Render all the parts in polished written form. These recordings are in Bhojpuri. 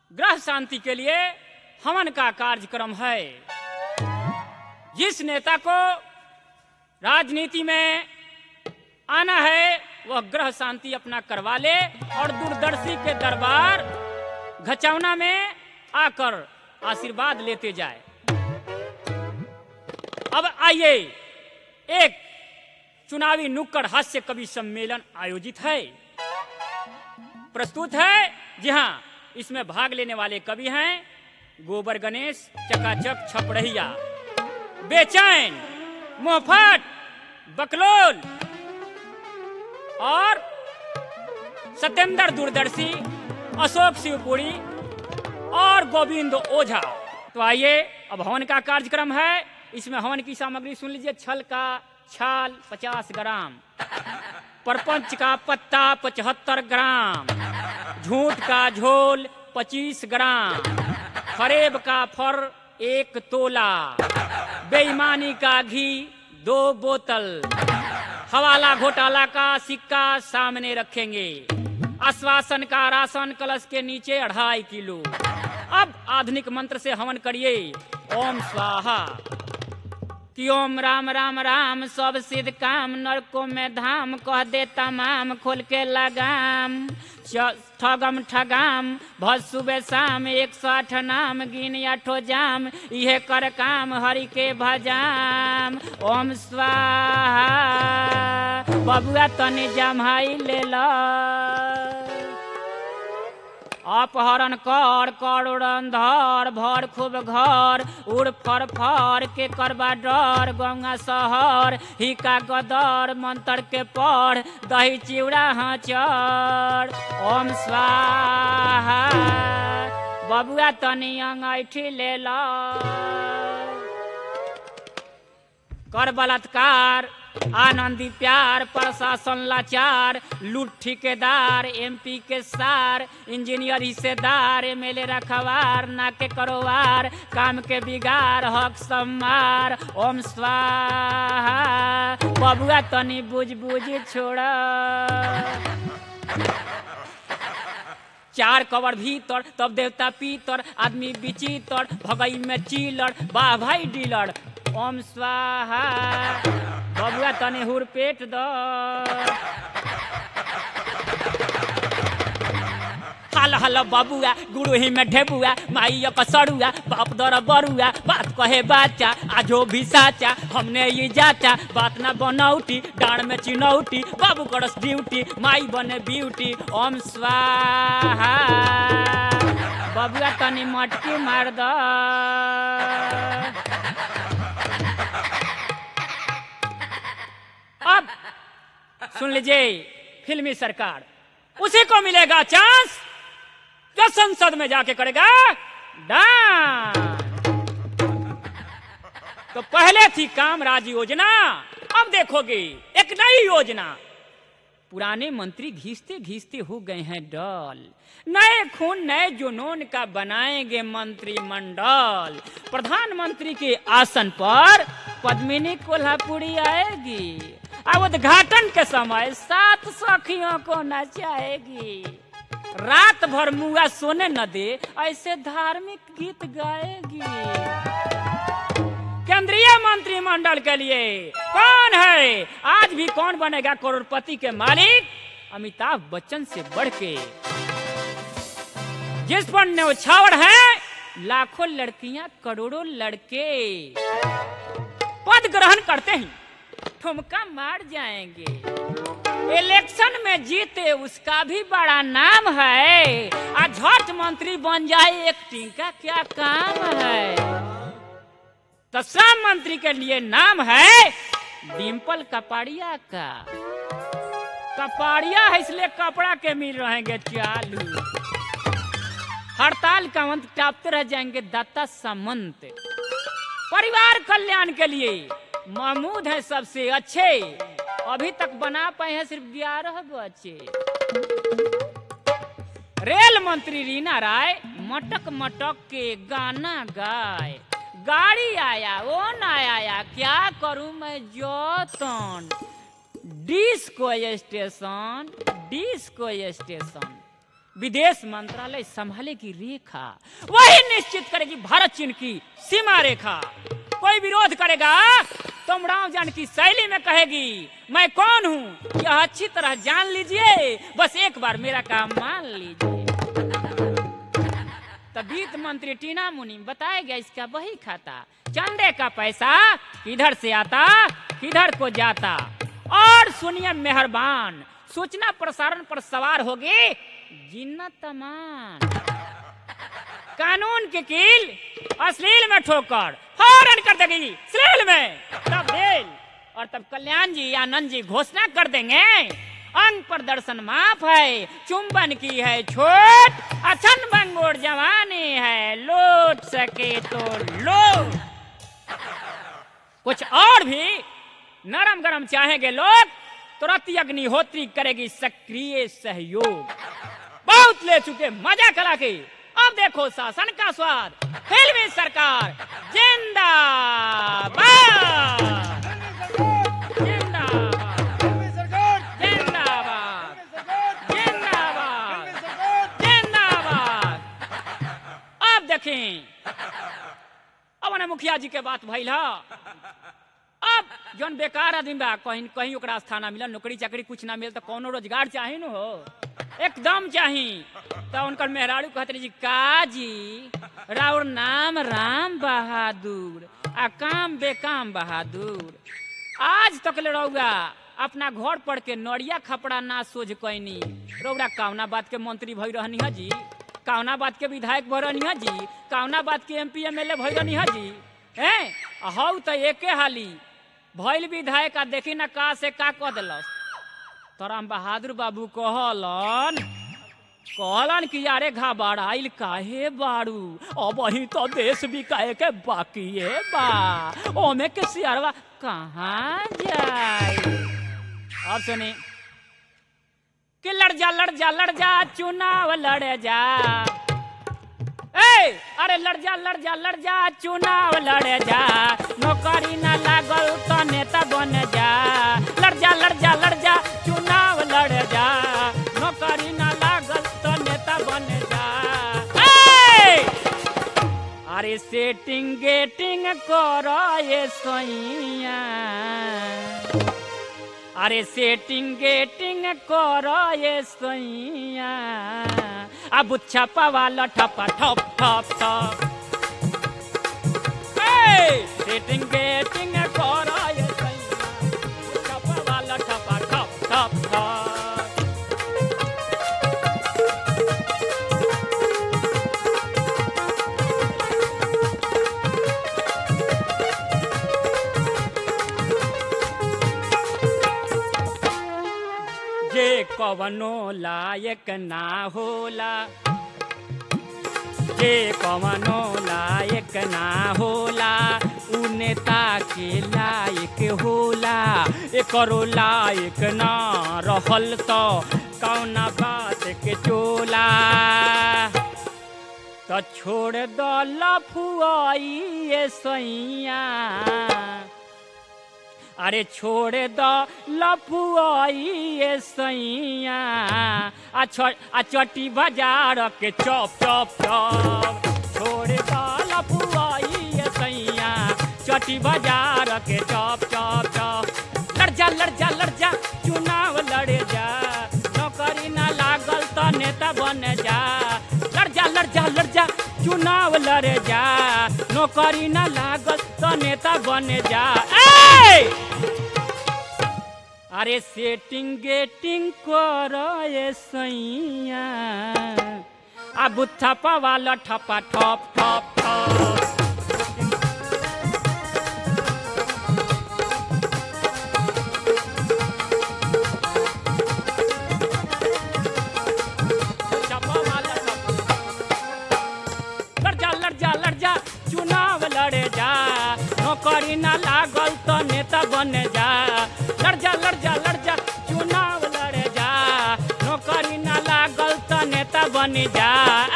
ग्रह शांति के लिए हवन का कार्यक्रम है। जिस नेता को राजनीति में आना है वह ग्रह शांति अपना करवा ले और दूरदर्शी के दरबार घचौना में आकर आशीर्वाद लेते जाए। अब आइए, एक चुनावी नुक्कड़ हास्य कवि सम्मेलन आयोजित है, प्रस्तुत है। जी हाँ, इसमें भाग लेने वाले कवि हैं गोबर गणेश, चकाचक छपड़हिया, बेचैन, मोहफट, बकलोल और सत्येंद्र दूरदर्शी, अशोक शिवपुरी और गोविंद ओझा। तो आइए, अब हवन का कार्यक्रम है। इसमें हवन की सामग्री सुन लीजिए। छल का छाल 50 ग्राम, परपंच का पत्ता 75 ग्राम, झूठ का झोल 25 ग्राम, फरेब का फर 1 तोला, बेईमानी का घी 2 बोतल, हवाला घोटाला का सिक्का सामने रखेंगे, आश्वासन का राशन कलश के नीचे 2.5 किलो। अब आधुनिक मंत्र से हवन करिए। ओम स्वाहा। कि ओम राम राम राम सब सिद्ध काम, नरकों में धाम कह दे तमाम, खोल के लगाम ठगम ठगाम भज सुबह शाम, 108 नाम गिन 8 जाम, इहे कर काम हरि के भजाम। ओम स्वाहा। बबुआ तनी जमाई ले लो, अपहरण कर करुण धर, भर खूब घर उड़ फर फर के करबा डर, गंगा शहर हिका गदर, मंत्र के पढ़ दही चिवड़ा हाँ चढ़। ओम स्वाहा। बबुआ तनी अंगैठी ले लो, कर बलात्कार आनंदी प्यार, प्रशासन लाचार, लूट ठेकेदार, एमपी के सार, इंजीनियर हिस्सेदार, एमएलए रखवार, ना के करोवार, काम के बिगाड़ हक सम्मार। ओम स्वाहा। बबुआ तनी बुझ बुझ छोड़ा, 4 कवर भीतर तब देवता पीतर, आदमी बिचितर भगई में चीलर, वाह भाई डीलर। ओम स्वाहा। बबुआ तने हुर पेट दो, हल हल बबुआ गुरु में ढेबुआ, माई पसड़ुआ बाप दर बरुआ, बात कहे बाचा आजो भी साचा, हमने ये जाचा बात ना बनौटी, डांड में चिनौटी, बाबू करस ड्यूटी, माई बने ब्यूटी। ओम स्वाहा। बबुआ तनी मटकी मार दो, अब सुन लीजिए, फिल्मी सरकार उसी को मिलेगा चांस जो संसद में जाके करेगा डांस। तो पहले थी कामराज योजना, अब देखोगे एक नई योजना। पुराने मंत्री घिसते घिसते हो गए हैं डल, नए खून नए जुनून का बनाएंगे मंत्रिमंडल। प्रधानमंत्री के आसन पर पद्मिनी कोल्हापुरी आएगी, अब उद्घाटन के समय 7 सखियों को नचाएगी, रात भर मुआ सोने न दे ऐसे धार्मिक गीत गाएगी। केंद्रीय मंत्रिमंडल के लिए कौन है आज भी, कौन बनेगा करोड़पति के मालिक? अमिताभ बच्चन से बढ़ के, जिस पर न्यौछावर है लाखों लड़कियां करोड़ों लड़के, पद ग्रहण करते ही ठुमका मार जाएंगे। इलेक्शन में जीते उसका भी बड़ा नाम है, आज झट मंत्री बन जाए एक्टिंग का क्या काम है? तो श्रम मंत्री के लिए नाम है डिम्पल कपाड़िया का। कपाड़िया है इसलिए कपड़ा के मिल रहेंगे चालू, हड़ताल का अंत टापते रह जाएंगे दत्ता सामंत। परिवार कल्याण के लिए महमूद है सबसे अच्छे, अभी तक बना पाए हैं सिर्फ 11 बच्चे। रेल मंत्री रीना राय मटक मटक के गाना गाए, गाड़ी आया वो ना आया क्या करूं मैं जोतन। डिस्को स्टेशन विदेश मंत्रालय संभालेगी रेखा, वही निश्चित करेगी भारत चीन की सीमा रेखा। कोई विरोध करेगा तो राम जान की शैली में कहेगी मैं कौन हूँ यह अच्छी तरह जान लीजिए, बस एक बार मेरा काम मान लीजिए। तब वित्त मंत्री टीना मुनीम बताएगा इसका वही खाता, चंदे का पैसा किधर से आता किधर को जाता। और सुनिए मेहरबान, सूचना प्रसारण पर सवार होगी जिन्नत अमान, कानून की कील अश्लील में ठोकर फौरन कर देगी श्लील में, तब जेल। और तब कल्याण जी आनंद जी घोषणा कर देंगे अंग प्रदर्शन माफ है, चुंबन की है छोट, अछन बंगोड़ जवानी है, लौट सके तो लो। कुछ और भी नरम गरम चाहेंगे लोग, तुरंत अग्निहोत्री करेगी सक्रिय सहयोग। बहुत ले चुके मजा करा के, अब देखो शासन का स्वाद, फिल्मी सरकार जिंदाबाद जिंदाबाद जिंदाबाद जिंदाबाद जिंदाबाद। अब देखें, अब ने मुखिया जी के बात भइल ह। अब जौन बेकार आदमी बा, कहीं कहीं ओकरा स्थाना मिला, नौकरी चाकरी कुछ ना मिल तो कौनो रोजगार चाही न हो, एकदम चाही। तो उनकर मेहरारू कहते रही जी का जी राउर नाम राम बहादुर आ काम बेकाम बहादुर। आज तक ले रहुआ अपना घर पढ़ के नड़िया खपड़ा ना सोझ कैनी, रौरा कौना बात के मंत्री भई रहनी है जी, कौना बात के विधायक भई रहनी है जी, कौना बात के MP MLA भई रहनी है जी। हैं हौ तो एके हाली भइल विधायक आ देखी ना का से का कह दिलस। तो राम बहादुर बाबू कहलन कि यारे घबराइल काहे बारू, अब वही तो देश बिकाए के बाकी है बा, ओमे के सियारवा कहाँ जाए। अब सुनी कि लड़ जा चुनाव लड़ जा, अरे लड़ जा चुनाव लड़ जा, नौकरी ना लागल तो नेता बन जा। लड़ जा चुनाव लड़ जा, नौकरी ना लागल तो नेता बन जा। अरे सेटिंग गेटिंग करो ये सोइया, अरे सेटिंग गेटिंग करो ये सोइया, अब छपा वाला ठपा ठप ठप ठप। सेटिंग गेटिंग करो ये सोइया, छपा वाला ठपा ठप ठप ठप। जे कवनो लायक ना होला, जे कवनो लायक ना होला, उ नेता के लायक होला। एकरो लायक ना रहल तो कौना बात के चोला। तो छोड़ दो लफुआई ये सैया, अरे छोड़ दो लफुआई ये सैया, आ चटी बाजार के चौप चौप चौप। छोड़ दो लफुआई ये सैया, चटी बाजार के चौप चौप चौप। लड़ जा चुनाव लड़ जा, नौकरी ना लागल तो नेता बन जा। लड़ जा चुनाव लड़ जा, नौकरी ना लागल तो नेता बन जा। अरे सेटिंग गेटिंग करो ये सैया, अब थपा वाला ठपा ठप ठप ठप। लड़ जा चुनाव लड़ जा, नौकरी ना लागल तो नेता बन जा। लड़ जा चुनाव लड़ जा, नौकरी ना लागल तो नेता बन जा।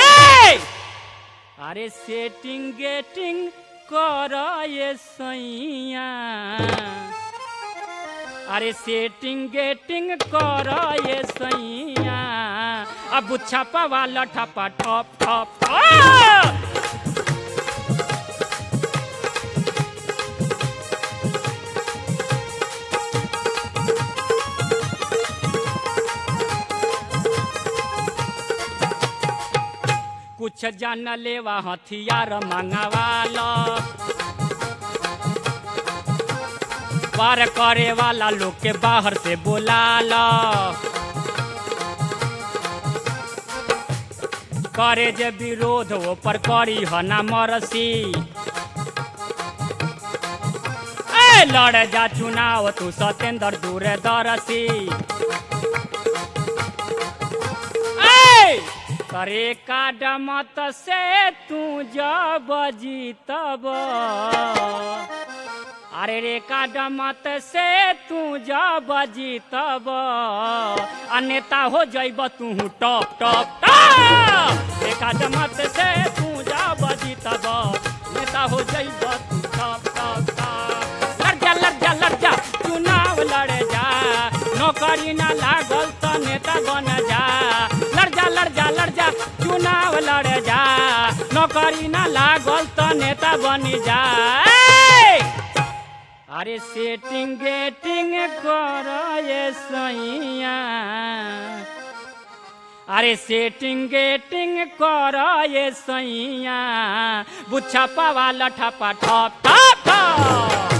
अरे सेटिंग गेटिंग करो ये सैया, अरे सेटिंग गेटिंग करो ये सैया, अब बुच्छा पवाला ठपा ठप ठप ठप। कुछ जान लेवा हथियार मंगवाला, वार करे वाला लोग के बाहर से बुलाला, करे जे विरोध वो पर करी ह ना मरसी। ए लड़ जा चुनाव तू सत्येंद्र दूरदर्शी। करे का डमत से तू जब जीतब, अरे रे का डमत से तू जब जीतब, नेता हो जइब तू टॉप टॉप टॉप। रे का डमत से तू जब जीतब, नेता हो जइब तू टॉप टॉप टॉप। लड़ जा लड़ जा लड़ जा चुनाव लड़ जा, नौकरी ना लागल तो नेता बन जा। लड़ जा लड़ जा लड़ जा चुनाव लड़ जा, नौकरी ना लागल तो नेता बनी जा। अरे सेटिंग गेटिंग कर ये सैया, अरे सेटिंग गेटिंग कर ये सैया, बुच्छा पवाला ठपा ठप ठप ठप।